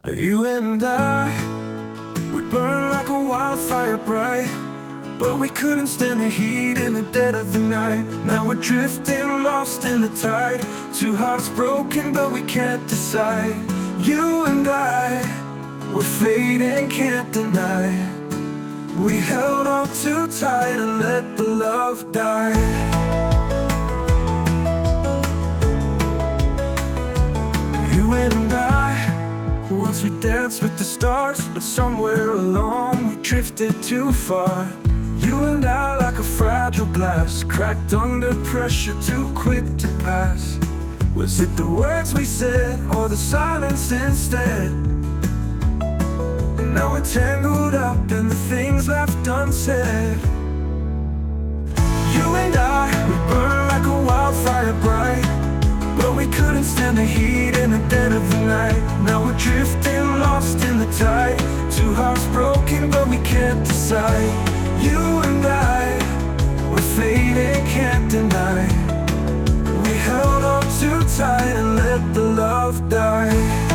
You and I, we burn like a wildfire bright, but we couldn't stand the heat in the dead of the night. Now we're drifting, lost in the tide. Two hearts broken, but we can't decide. You and I, we're fading, can't deny. We held on too tight and let the love die. You and I, once we danced with the stars, but somewhere along we drifted too far. You and I, like a fragile glass, cracked under pressure, too quick to pass. Was it the words we said, or the silence instead? And now we're tangled up in the things left unsaid. You and I, we burn like a wildfire bright, but we couldn't stand the heat in the dead of the night. Now we're drifting, lost in the tide. Two hearts broken, but we can't decide. You and I, we're fading, can't deny. We held on too tight and let the love die.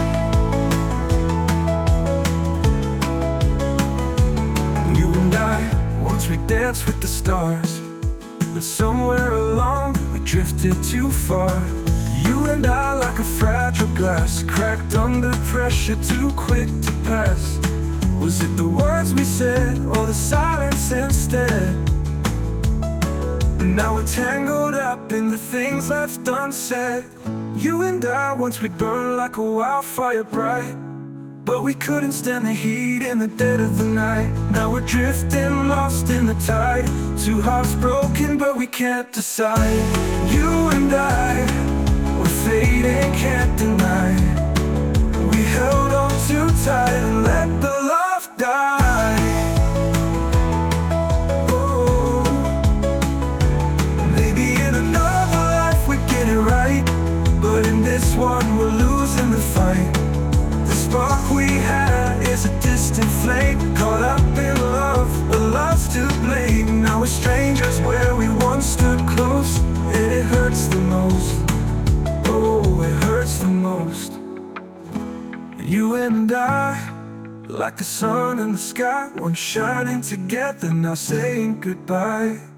You and I, once we danced with the stars, but somewhere along we drifted too far. You and I, like a fragile glass, cracked under pressure, too quick to pass. Was it the words we said, or the silence instead? And now we're tangled up in the things left unsaid. You and I, once we burned like a wildfire bright, but we couldn't stand the heat in the dead of the night. Now we're drifting, lost in the tide. Two hearts broken, but we can't decide. You and I, we're fading, can't deny. We held on too tight and let the love die. Oh, maybe in another life we get it right, but in this one we're losing the fight. The spark we had is a distant flame, caught up in love, but love's to blame. Now we're strangers where we once stood close, and it hurts the most. Oh, it hurts the most. You and I, like the sun in the sky, once shining together, now saying goodbye.